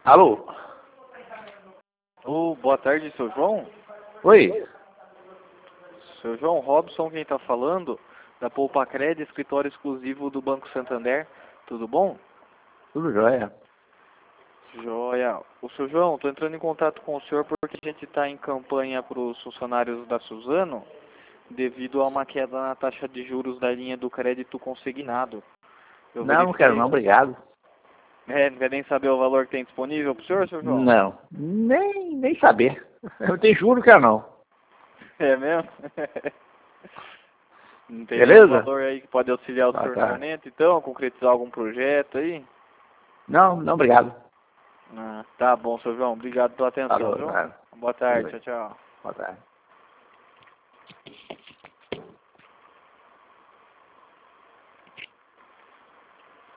Alô? Boa tarde, seu João. Oi? Seu João Robson, quem está falando, da Poupa-Cred, escritório exclusivo do Banco Santander. Tudo bom? Tudo jóia. Joia. O seu João, estou entrando em contato com o senhor porque a gente está em campanha para os funcionários da Suzano devido a uma queda na taxa de juros da linha do crédito consignado. Eu Não quero verifiquei. não, obrigado. Não quer nem saber o valor que tem disponível para o senhor, seu João? Não, nem saber. Eu te juro que eu não. É mesmo? Não tem nenhum Beleza? valor aí que pode auxiliar o senhor no Tá. momento, então, concretizar algum projeto aí? Não, obrigado. Ah, tá bom, seu João. Obrigado pela atenção, Falou, viu? cara. Boa Tudo tarde, bem. tchau, tchau. Boa tarde.